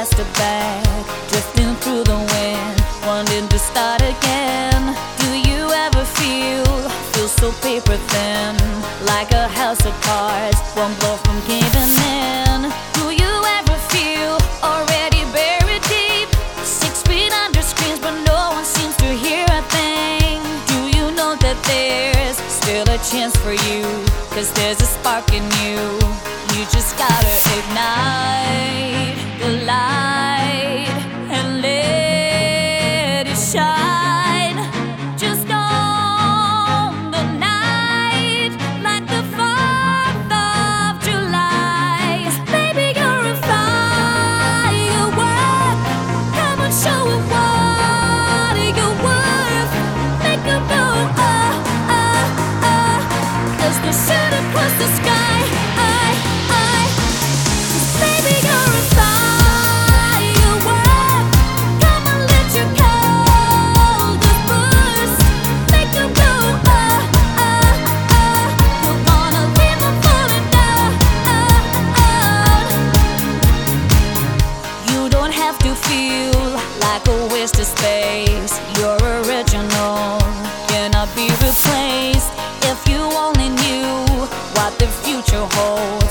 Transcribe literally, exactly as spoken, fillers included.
plastic bag, drifting through the wind, wanting to start again. Do you ever feel, feel so paper thin, like a house of cards, one blow from caving in? Do you ever feel already buried deep, six feet under screens, but no one seems to hear a thing? Do you know that there's still a chance for you, 'cause there's a spark in you? You just gotta ignite the light and let it shine. Just on the night, like the fourth of July. Baby, you're a firework. Come on, show it what you're worth. Make a boom, oh, oh, oh. 'Cause the shoot across the sky. Feel like a waste of space. You're original, cannot be replaced. If you only knew what the future holds.